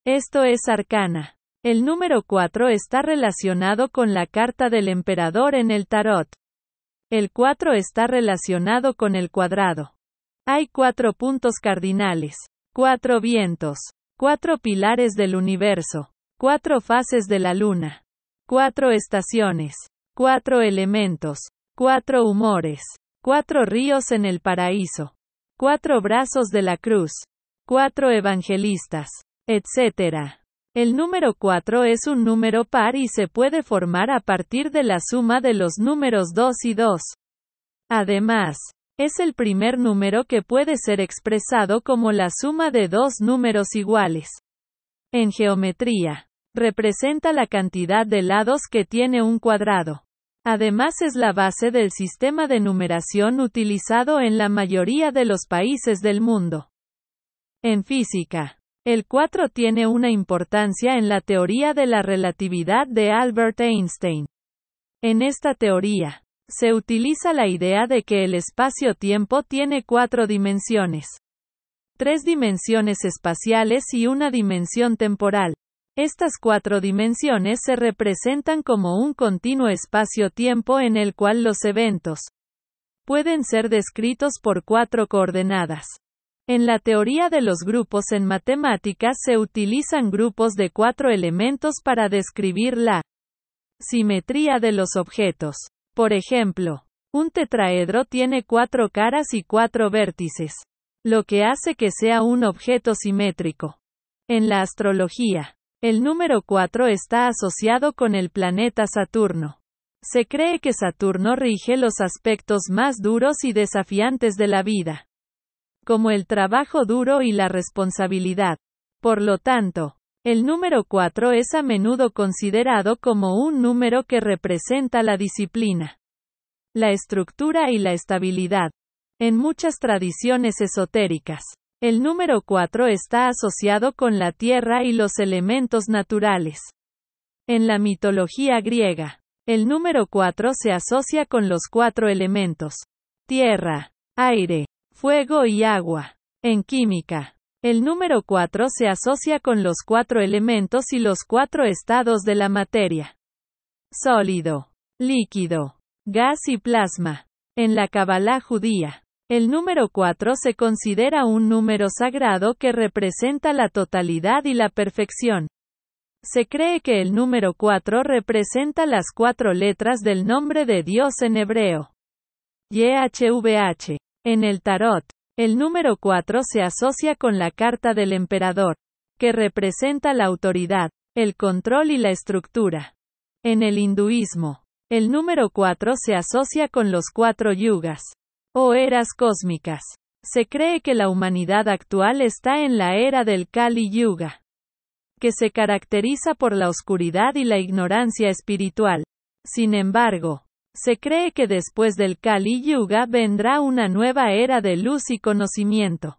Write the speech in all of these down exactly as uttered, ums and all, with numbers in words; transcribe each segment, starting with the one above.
Esto es arcana. El número cuatro está relacionado con la carta del emperador en el tarot. El cuatro está relacionado con el cuadrado. Hay cuatro puntos cardinales, cuatro vientos, cuatro pilares del universo, cuatro fases de la luna, cuatro estaciones, cuatro elementos, cuatro humores, cuatro ríos en el paraíso, cuatro brazos de la cruz, cuatro evangelistas, etcétera. El número cuatro es un número par y se puede formar a partir de la suma de los números dos y dos. Además, es el primer número que puede ser expresado como la suma de dos números iguales. En geometría, representa la cantidad de lados que tiene un cuadrado. Además es la base del sistema de numeración utilizado en la mayoría de los países del mundo. En física, el cuatro tiene una importancia en la teoría de la relatividad de Albert Einstein. En esta teoría, se utiliza la idea de que el espacio-tiempo tiene cuatro dimensiones. Tres dimensiones espaciales y una dimensión temporal. Estas cuatro dimensiones se representan como un continuo espacio-tiempo en el cual los eventos pueden ser descritos por cuatro coordenadas. En la teoría de los grupos en matemáticas se utilizan grupos de cuatro elementos para describir la simetría de los objetos. Por ejemplo, un tetraedro tiene cuatro caras y cuatro vértices, lo que hace que sea un objeto simétrico. En la astrología, el número cuatro está asociado con el planeta Saturno. Se cree que Saturno rige los aspectos más duros y desafiantes de la vida, como el trabajo duro y la responsabilidad. Por lo tanto, el número cuatro es a menudo considerado como un número que representa la disciplina, la estructura y la estabilidad. En muchas tradiciones esotéricas, el número cuatro está asociado con la tierra y los elementos naturales. En la mitología griega, el número cuatro se asocia con los cuatro elementos: tierra, aire, fuego y agua. En química, el número cuatro se asocia con los cuatro elementos y los cuatro estados de la materia: sólido, líquido, gas y plasma. En la Cabalá judía, el número cuatro se considera un número sagrado que representa la totalidad y la perfección. Se cree que el número cuatro representa las cuatro letras del nombre de Dios en hebreo: Yahweh. En el tarot, el número cuatro se asocia con la carta del emperador, que representa la autoridad, el control y la estructura. En el hinduismo, el número cuatro se asocia con los cuatro yugas, o eras cósmicas. Se cree que la humanidad actual está en la era del Kali Yuga, que se caracteriza por la oscuridad y la ignorancia espiritual. Sin embargo, se cree que después del Kali Yuga vendrá una nueva era de luz y conocimiento.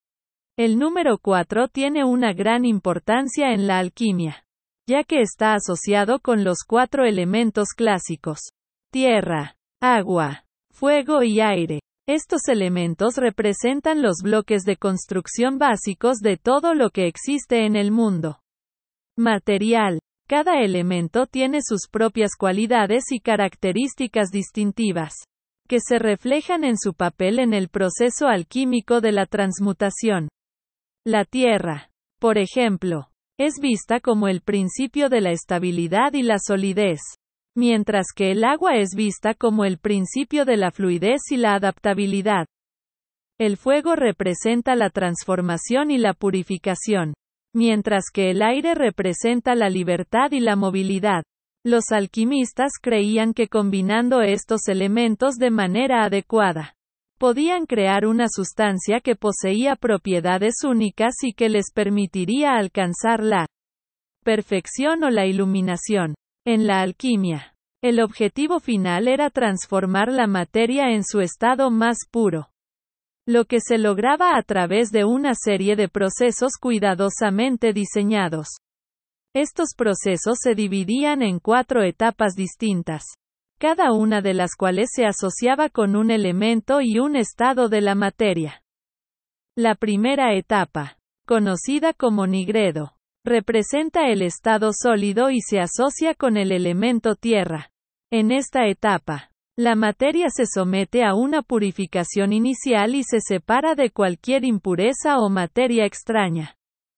El número cuatro tiene una gran importancia en la alquimia, ya que está asociado con los cuatro elementos clásicos: tierra, agua, fuego y aire. Estos elementos representan los bloques de construcción básicos de todo lo que existe en el mundo material. Cada elemento tiene sus propias cualidades y características distintivas, que se reflejan en su papel en el proceso alquímico de la transmutación. La tierra, por ejemplo, es vista como el principio de la estabilidad y la solidez, mientras que el agua es vista como el principio de la fluidez y la adaptabilidad. El fuego representa la transformación y la purificación, mientras que el aire representa la libertad y la movilidad. Los alquimistas creían que combinando estos elementos de manera adecuada, podían crear una sustancia que poseía propiedades únicas y que les permitiría alcanzar la perfección o la iluminación. En la alquimia, el objetivo final era transformar la materia en su estado más puro, lo que se lograba a través de una serie de procesos cuidadosamente diseñados. Estos procesos se dividían en cuatro etapas distintas, cada una de las cuales se asociaba con un elemento y un estado de la materia. La primera etapa, conocida como nigredo, Representa el estado sólido y se asocia con el elemento tierra. En esta etapa, la materia se somete a una purificación inicial y se separa de cualquier impureza o materia extraña.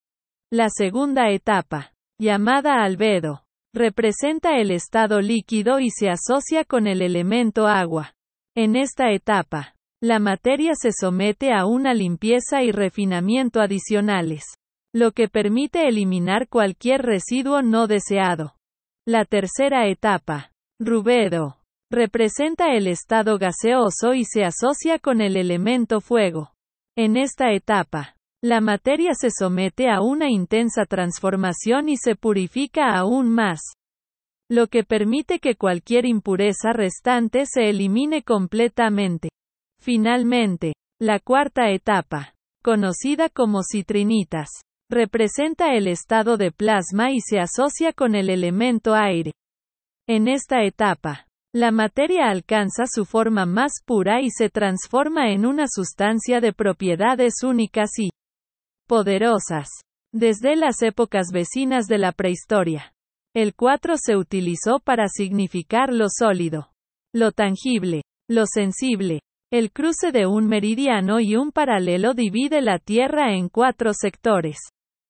La segunda etapa, llamada albedo, representa el estado líquido y se asocia con el elemento agua. En esta etapa, la materia se somete a una limpieza y refinamiento adicionales, lo que permite eliminar cualquier residuo no deseado. La tercera etapa, rubedo, representa el estado gaseoso y se asocia con el elemento fuego. En esta etapa, la materia se somete a una intensa transformación y se purifica aún más, lo que permite que cualquier impureza restante se elimine completamente. Finalmente, la cuarta etapa, conocida como citrinitas, representa el estado de plasma y se asocia con el elemento aire. En esta etapa, la materia alcanza su forma más pura y se transforma en una sustancia de propiedades únicas y poderosas. Desde las épocas vecinas de la prehistoria, el cuatro se utilizó para significar lo sólido, lo tangible, lo sensible. El cruce de un meridiano y un paralelo divide la Tierra en cuatro sectores.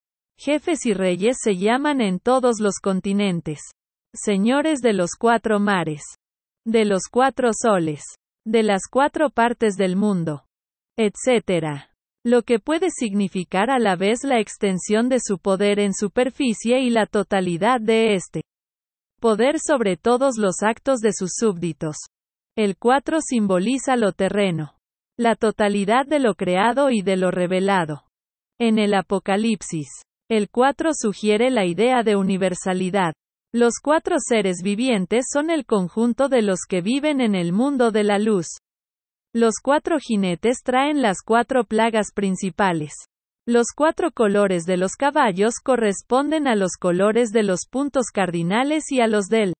Jefes y reyes se llaman en todos los continentes. Señores de los cuatro mares, de los cuatro soles, de las cuatro partes del mundo, etcétera. Lo que puede significar a la vez la extensión de su poder en superficie y la totalidad de este poder sobre todos los actos de sus súbditos. El cuatro simboliza lo terreno, la totalidad de lo creado y de lo revelado. En el Apocalipsis, el cuatro sugiere la idea de universalidad. Los cuatro seres vivientes son el conjunto de los que viven en el mundo de la luz. Los cuatro jinetes traen las cuatro plagas principales. Los cuatro colores de los caballos corresponden a los colores de los puntos cardinales y a los del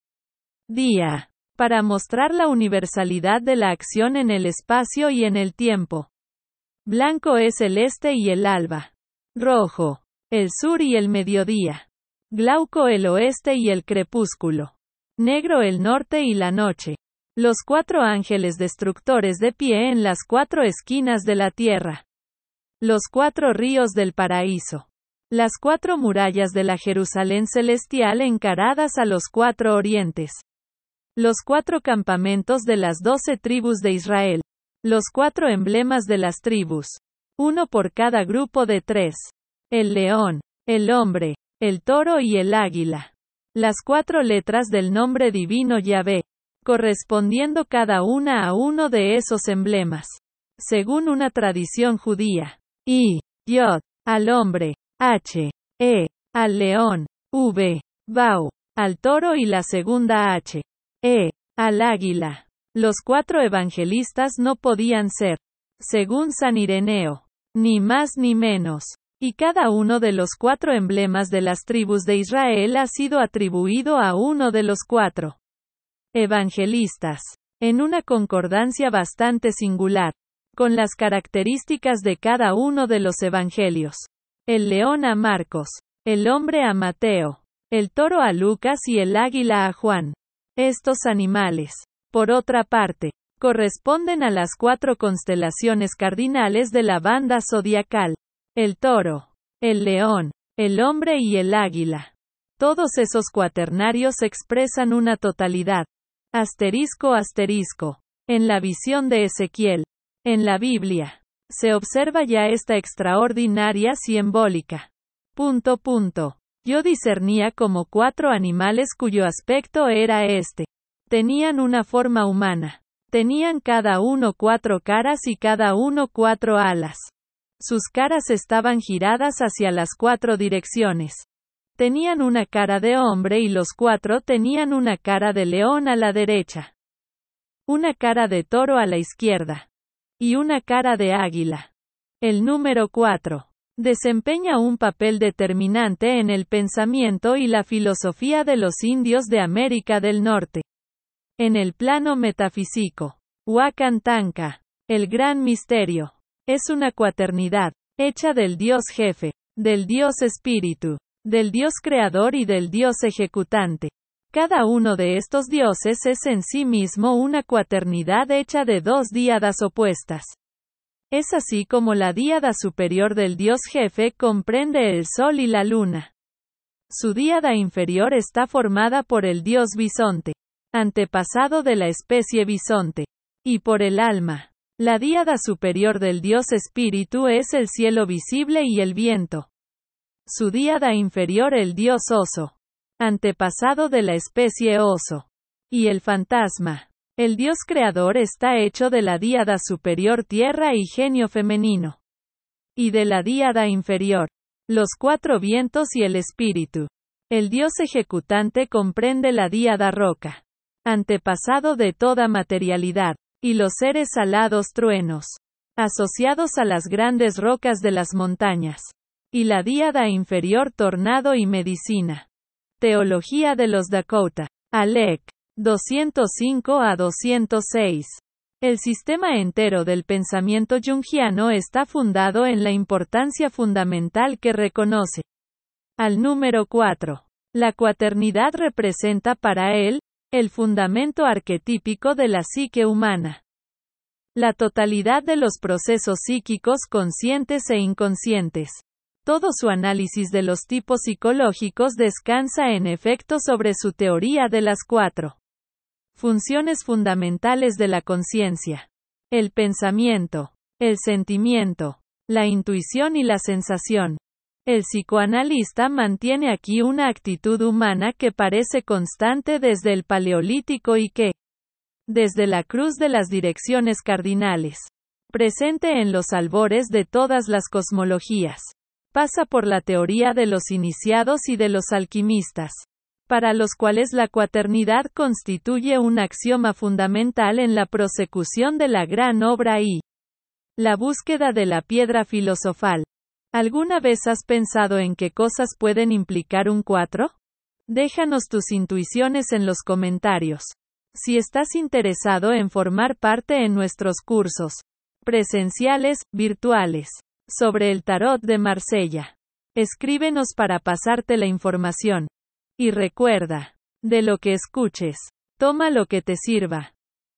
día, para mostrar la universalidad de la acción en el espacio y en el tiempo. Blanco es el este y el alba. Rojo, el sur y el mediodía. Glauco el oeste y el crepúsculo. Negro el norte y la noche. Los cuatro ángeles destructores de pie en las cuatro esquinas de la tierra. Los cuatro ríos del paraíso. Las cuatro murallas de la Jerusalén celestial encaradas a los cuatro orientes. Los cuatro campamentos de las doce tribus de Israel. Los cuatro emblemas de las tribus. Uno por cada grupo de tres. El león, el hombre, el toro y el águila. Las cuatro letras del nombre divino Yahvé, correspondiendo cada una a uno de esos emblemas. Según una tradición judía. I, Yod, al hombre, H, E, al león, V, Bau, al toro y la segunda H, E, al águila. Los cuatro evangelistas no podían ser, según San Ireneo, ni más ni menos. Y cada uno de los cuatro emblemas de las tribus de Israel ha sido atribuido a uno de los cuatro evangelistas, en una concordancia bastante singular, con las características de cada uno de los evangelios. El león a Marcos, el hombre a Mateo, el toro a Lucas y el águila a Juan. Estos animales, por otra parte, corresponden a las cuatro constelaciones cardinales de la banda zodiacal. El toro, el león, el hombre y el águila. Todos esos cuaternarios expresan una totalidad. Asterisco asterisco. En la visión de Ezequiel, en la Biblia, se observa ya esta extraordinaria simbólica. Punto punto. Yo discernía como cuatro animales cuyo aspecto era este. Tenían una forma humana. Tenían cada uno cuatro caras y cada uno cuatro alas. Sus caras estaban giradas hacia las cuatro direcciones. Tenían una cara de hombre y los cuatro tenían una cara de león a la derecha, una cara de toro a la izquierda, y una cara de águila. El número cuatro desempeña un papel determinante en el pensamiento y la filosofía de los indios de América del Norte. En el plano metafísico, Huacan Tanka, el gran misterio, es una cuaternidad, hecha del Dios jefe, del Dios espíritu, del Dios creador y del Dios ejecutante. Cada uno de estos dioses es en sí mismo una cuaternidad hecha de dos díadas opuestas. Es así como la díada superior del Dios jefe comprende el Sol y la Luna. Su díada inferior está formada por el Dios bisonte, antepasado de la especie bisonte, y por el alma. La díada superior del Dios espíritu es el cielo visible y el viento. Su díada inferior el Dios oso, antepasado de la especie oso, y el fantasma. El Dios creador está hecho de la díada superior tierra y genio femenino, y de la díada inferior, los cuatro vientos y el espíritu. El Dios ejecutante comprende la díada roca, antepasado de toda materialidad, y los seres alados truenos, asociados a las grandes rocas de las montañas, y la díada inferior tornado y medicina. Teología de los Dakota. Alec. doscientos cinco a doscientos seis. El sistema entero del pensamiento jungiano está fundado en la importancia fundamental que reconoce al número cuatro. La cuaternidad representa para él el fundamento arquetípico de la psique humana. La totalidad de los procesos psíquicos conscientes e inconscientes. Todo su análisis de los tipos psicológicos descansa en efecto sobre su teoría de las cuatro funciones fundamentales de la conciencia: el pensamiento, el sentimiento, la intuición y la sensación. El psicoanalista mantiene aquí una actitud humana que parece constante desde el Paleolítico y que, desde la cruz de las direcciones cardinales, presente en los albores de todas las cosmologías, pasa por la teoría de los iniciados y de los alquimistas, para los cuales la cuaternidad constituye un axioma fundamental en la prosecución de la gran obra y la búsqueda de la piedra filosofal. ¿Alguna vez has pensado en qué cosas pueden implicar un cuatro? Déjanos tus intuiciones en los comentarios. Si estás interesado en formar parte en nuestros cursos presenciales, virtuales, sobre el tarot de Marsella, escríbenos para pasarte la información. Y recuerda, de lo que escuches, toma lo que te sirva.